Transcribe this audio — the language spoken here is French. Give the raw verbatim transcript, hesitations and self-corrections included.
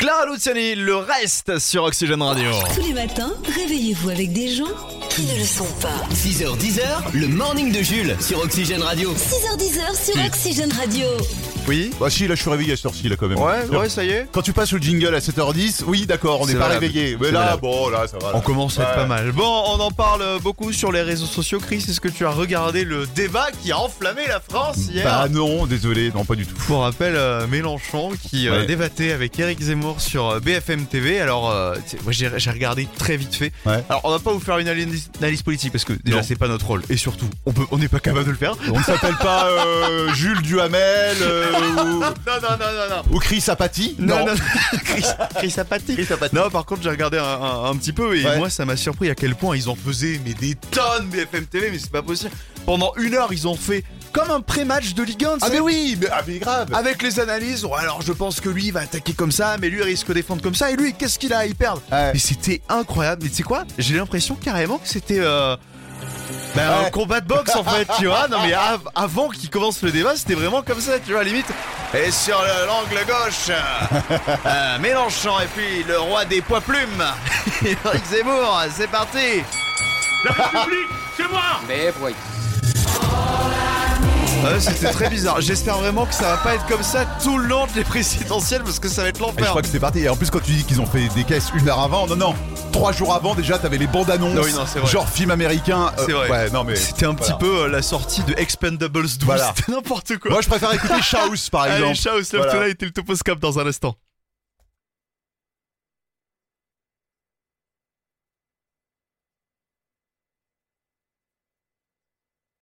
Clara Luciani, le reste sur Oxygène Radio. Tous les matins, réveillez-vous avec des gens qui ne le sont pas. six heures dix, le morning de Jules sur Oxygène Radio. six heures dix sur Oxygène Radio. Oui. Bah si, là je suis réveillé à cette heure-ci là quand même. Ouais, ouais, ça y est. Quand tu passes le jingle à sept heures dix, oui d'accord, on n'est C'est pas valable. réveillé. Mais C'est là, valable. bon, là ça va. Là. On commence à être Ouais. pas mal. Bon, on en parle beaucoup sur les réseaux sociaux. Chris, est-ce que tu as regardé le débat qui a enflammé la France hier? Bah non, désolé, non pas du tout. Pour rappel, euh, Mélenchon qui euh, Ouais. débattait avec Éric Zemmour sur euh, B F M T V. Alors, euh, tu sais, moi j'ai j'ai regardé très vite fait. Ouais. Alors, on va pas vous faire une analyse, analyse politique parce que déjà Non. c'est pas notre rôle. Et surtout, on peut, on n'est pas capable de le faire. On ne s'appelle pas euh, Jules Duhamel euh, ou, Non, non, non, non, non. ou Chris Apathy. Non, non, Chris, Chris Apathy. Chris Apathy. Non, par contre, j'ai regardé un, un- un petit peu et Ouais. moi, ça m'a surpris à quel point ils en faisaient mais des tonnes B F M T V, mais c'est pas possible. Pendant une heure, ils ont fait comme un pré-match de Ligue un. tu Ah sais. mais oui, mais, ah, mais grave. Avec les analyses, ouais, alors je pense que lui il va attaquer comme ça, mais lui il risque de défendre comme ça, et lui qu'est-ce qu'il a à y perdre? Ouais. Mais c'était incroyable, mais tu sais quoi? J'ai l'impression carrément que c'était euh, bah, un Ouais. combat de boxe en fait, tu vois? Non mais av- avant qu'il commence le débat, c'était vraiment comme ça, tu vois, limite. Et sur le- l'angle gauche, euh, euh, Mélenchon, et puis le roi des poids plumes, Éric Zemmour, c'est parti! Ouais, c'était très bizarre. J'espère vraiment que ça va pas être comme ça tout le long de les présidentielles parce que ça va être Et je l'enfer. crois que c'est parti. Et en plus, quand tu dis qu'ils ont fait des caisses une heure avant, non, non, trois jours avant déjà, t'avais les bandes annonces, Non, oui, non, c'est vrai. genre film américain. euh, C'est vrai. Ouais, non mais C'était un voilà. petit peu euh, la sortie de Expendables douze. Voilà. C'était n'importe quoi. Moi, je préfère écouter Chaos par exemple. Allez, ciao, Love Voilà. Tonight et le Toposcope dans un instant.